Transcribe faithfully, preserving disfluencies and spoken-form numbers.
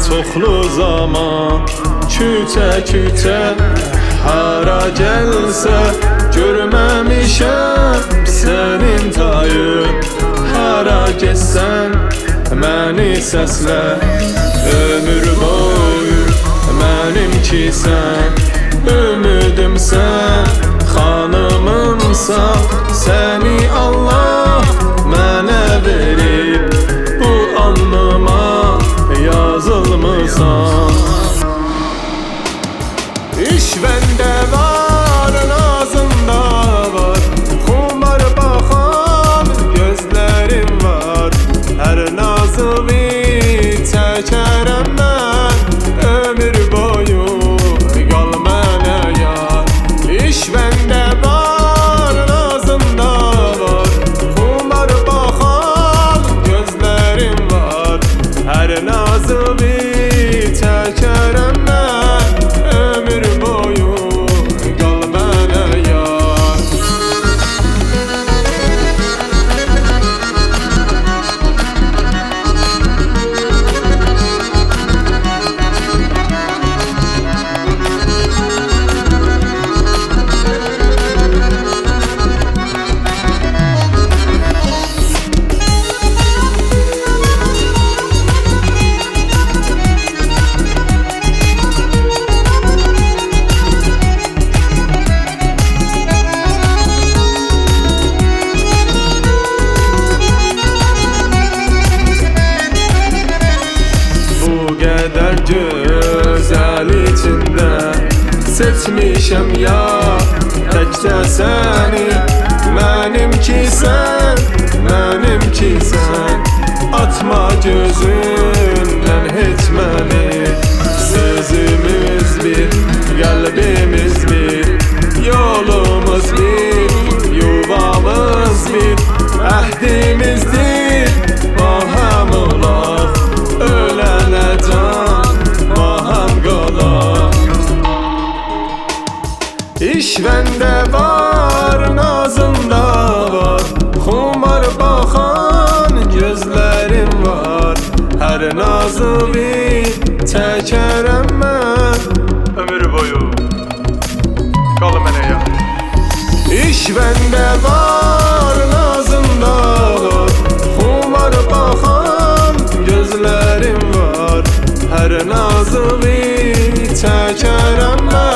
çoxlu zaman küçə-küçə hara gəlsə görməmişəm sənin tayın. Hara getsən məni səslə, ömür boyu mənimkisən. Ümidimsən, xanımımsan, səni Allah mənə verib, bu alnıma yazılmısan. İşvəndə var, nazında var, xumar baxan gözlərim var. Hər nazımı çəkərəm mən, ömür boyu qal mənə yar. İşvəndə var, nazında var, xumar baxan gözlərim var. Hər nazımı çəkərəm mən, ömür boyu qal mənə yar. Qədər gözəl içində seçmişəm ya təkcə səni. Mənimkisən, mənimkisən, atma gözündən heç məni. Sözümüz bir, qəlbimiz bir, yolumuz bir, yuvamız bir, əhdimizdir, baham olaq, ölənə can baham qalaq. İşvəndə var, nazında var, xumar baxan gözlərim var. Hər nazımı çəkərəm mən, ömür boyu qal mənə yar. İşvəndə var, nazında var, xumar baxan gözlərim var. Hər nazımı çəkərəm mən,